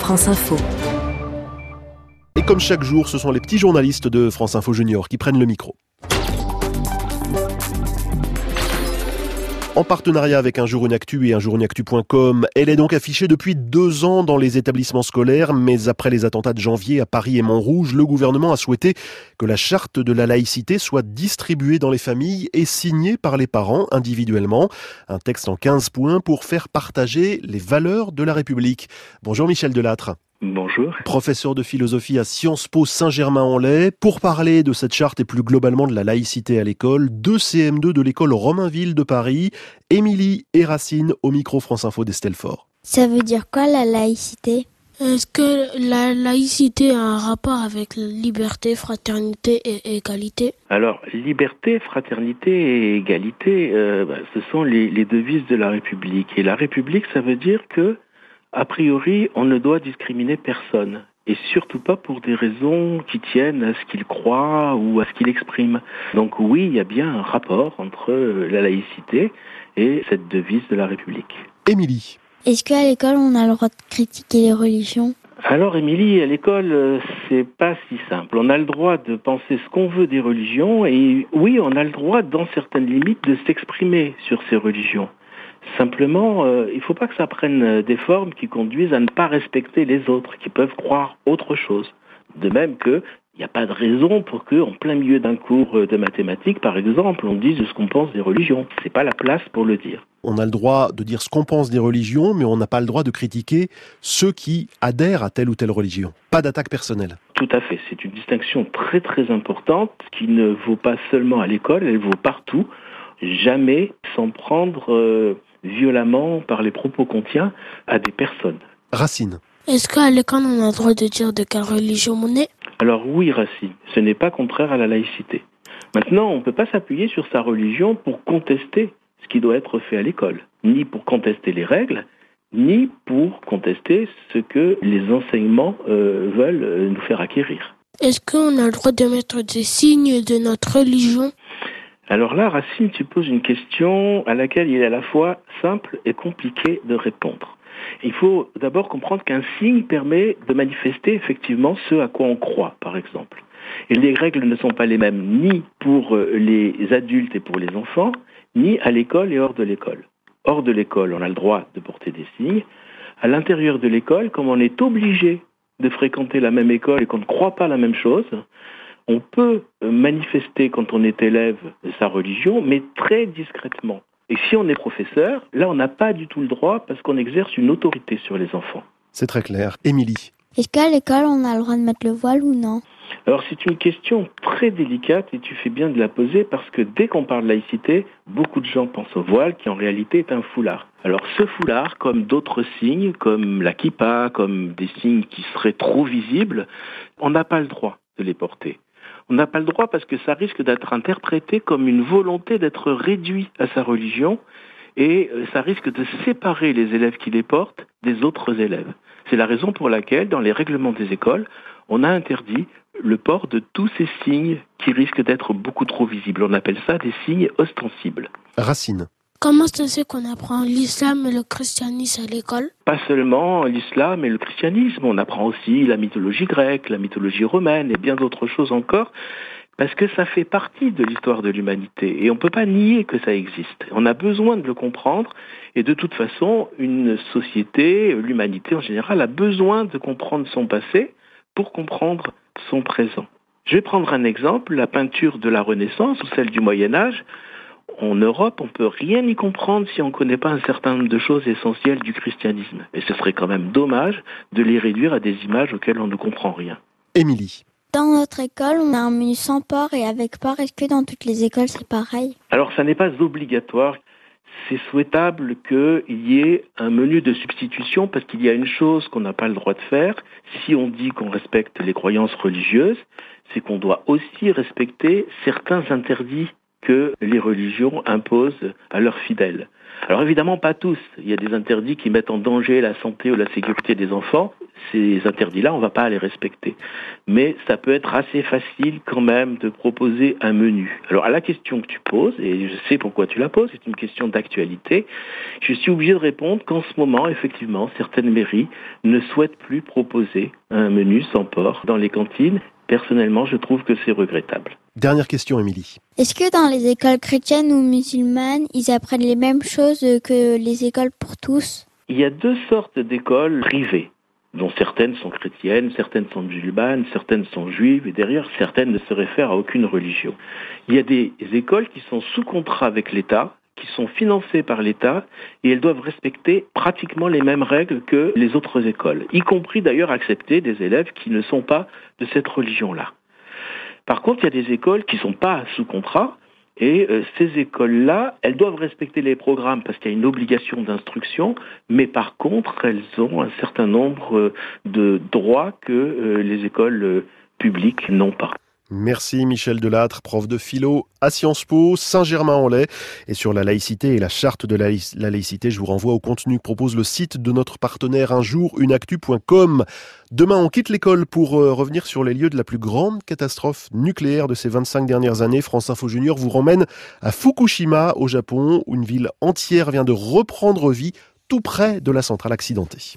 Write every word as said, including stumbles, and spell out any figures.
France Info. Et comme chaque jour, ce sont les petits journalistes de France Info Junior qui prennent le micro. En partenariat avec Un Jour Une Actu et un jour une actu point com, elle est donc affichée depuis deux ans dans les établissements scolaires, mais après les attentats de janvier à Paris et Montrouge, le gouvernement a souhaité que la charte de la laïcité soit distribuée dans les familles et signée par les parents individuellement. Un texte en quinze points pour faire partager les valeurs de la République. Bonjour Michel Delattre. Bonjour. Professeur de philosophie à Sciences Po Saint-Germain-en-Laye. Pour parler de cette charte et plus globalement de la laïcité à l'école, deux C M deux de l'école Romainville de Paris, Émilie et Racine au micro France Info d'Estelle Faure. Ça veut dire quoi la laïcité ? Est-ce que la laïcité a un rapport avec liberté, fraternité et égalité ? Alors, liberté, fraternité et égalité, euh, bah, ce sont les, les devises de la République. Et la République, ça veut dire que a priori, on ne doit discriminer personne, et surtout pas pour des raisons qui tiennent à ce qu'il croit ou à ce qu'il exprime. Donc oui, il y a bien un rapport entre la laïcité et cette devise de la République. Émilie. Est-ce qu'à l'école, on a le droit de critiquer les religions ? Alors Émilie, à l'école, c'est pas si simple. On a le droit de penser ce qu'on veut des religions, et oui, on a le droit, dans certaines limites, de s'exprimer sur ces religions. Simplement, euh, il ne faut pas que ça prenne des formes qui conduisent à ne pas respecter les autres, qui peuvent croire autre chose. De même qu'il n'y a pas de raison pour qu'en plein milieu d'un cours de mathématiques, par exemple, on dise ce qu'on pense des religions. Ce n'est pas la place pour le dire. On a le droit de dire ce qu'on pense des religions, mais on n'a pas le droit de critiquer ceux qui adhèrent à telle ou telle religion. Pas d'attaque personnelle. Tout à fait. C'est une distinction très très importante qui ne vaut pas seulement à l'école, elle vaut partout. Jamais s'en prendre euh, violemment par les propos qu'on tient à des personnes. Racine. Est-ce qu'à l'école, on a le droit de dire de quelle religion on est ? Alors oui, Racine, ce n'est pas contraire à la laïcité. Maintenant, on ne peut pas s'appuyer sur sa religion pour contester ce qui doit être fait à l'école, ni pour contester les règles, ni pour contester ce que les enseignements euh, veulent nous faire acquérir. Est-ce qu'on a le droit de mettre des signes de notre religion ? Alors là, Racine, tu poses une question à laquelle il est à la fois simple et compliqué de répondre. Il faut d'abord comprendre qu'un signe permet de manifester effectivement ce à quoi on croit, par exemple. Et les règles ne sont pas les mêmes ni pour les adultes et pour les enfants, ni à l'école et hors de l'école. Hors de l'école, on a le droit de porter des signes. À l'intérieur de l'école, comme on est obligé de fréquenter la même école et qu'on ne croit pas la même chose, on peut manifester quand on est élève sa religion, mais très discrètement. Et si on est professeur, là on n'a pas du tout le droit parce qu'on exerce une autorité sur les enfants. C'est très clair. Émilie. Est-ce qu'à l'école, on a le droit de mettre le voile ou non ? Alors c'est une question très délicate et tu fais bien de la poser parce que dès qu'on parle laïcité, beaucoup de gens pensent au voile qui en réalité est un foulard. Alors ce foulard, comme d'autres signes, comme la kippa, comme des signes qui seraient trop visibles, on n'a pas le droit de les porter. On n'a pas le droit parce que ça risque d'être interprété comme une volonté d'être réduit à sa religion et ça risque de séparer les élèves qui les portent des autres élèves. C'est la raison pour laquelle, dans les règlements des écoles, on a interdit le port de tous ces signes qui risquent d'être beaucoup trop visibles. On appelle ça des signes ostensibles. Racine. Comment ça se fait qu'on apprend l'islam et le christianisme à l'école ? Pas seulement l'islam et le christianisme, on apprend aussi la mythologie grecque, la mythologie romaine et bien d'autres choses encore, parce que ça fait partie de l'histoire de l'humanité et on ne peut pas nier que ça existe. On a besoin de le comprendre et de toute façon, une société, l'humanité en général, a besoin de comprendre son passé pour comprendre son présent. Je vais prendre un exemple, la peinture de la Renaissance ou celle du Moyen-Âge. En Europe, on ne peut rien y comprendre si on ne connaît pas un certain nombre de choses essentielles du christianisme. Et ce serait quand même dommage de les réduire à des images auxquelles on ne comprend rien. Émilie. Dans notre école, on a un menu sans porc et avec porc. Est-ce que dans toutes les écoles, c'est pareil ? Alors, ça n'est pas obligatoire. C'est souhaitable qu'il y ait un menu de substitution parce qu'il y a une chose qu'on n'a pas le droit de faire. Si on dit qu'on respecte les croyances religieuses, c'est qu'on doit aussi respecter certains interdits que les religions imposent à leurs fidèles. Alors évidemment pas tous, il y a des interdits qui mettent en danger la santé ou la sécurité des enfants, ces interdits-là, on ne va pas les respecter. Mais ça peut être assez facile quand même de proposer un menu. Alors à la question que tu poses, et je sais pourquoi tu la poses, c'est une question d'actualité, je suis obligé de répondre qu'en ce moment, effectivement, certaines mairies ne souhaitent plus proposer un menu sans porc dans les cantines. Personnellement, je trouve que c'est regrettable. Dernière question, Émilie. Est-ce que dans les écoles chrétiennes ou musulmanes, ils apprennent les mêmes choses que les écoles pour tous ? Il y a deux sortes d'écoles privées, dont certaines sont chrétiennes, certaines sont musulmanes, certaines sont juives, et derrière, certaines ne se réfèrent à aucune religion. Il y a des écoles qui sont sous contrat avec l'État, qui sont financées par l'État, et elles doivent respecter pratiquement les mêmes règles que les autres écoles, y compris d'ailleurs accepter des élèves qui ne sont pas de cette religion-là. Par contre, il y a des écoles qui ne sont pas sous contrat, et euh, ces écoles-là, elles doivent respecter les programmes parce qu'il y a une obligation d'instruction, mais par contre, elles ont un certain nombre euh, de droits que euh, les écoles euh, publiques n'ont pas. Merci Michel Delattre, prof de philo à Sciences Po, Saint-Germain-en-Laye. Et sur la laïcité et la charte de la, laïc- la laïcité, je vous renvoie au contenu que propose le site de notre partenaire un jour une actu point com. Demain, on quitte l'école pour euh, revenir sur les lieux de la plus grande catastrophe nucléaire de ces vingt-cinq dernières années. France Info Junior vous ramène à Fukushima, au Japon, où une ville entière vient de reprendre vie tout près de la centrale accidentée.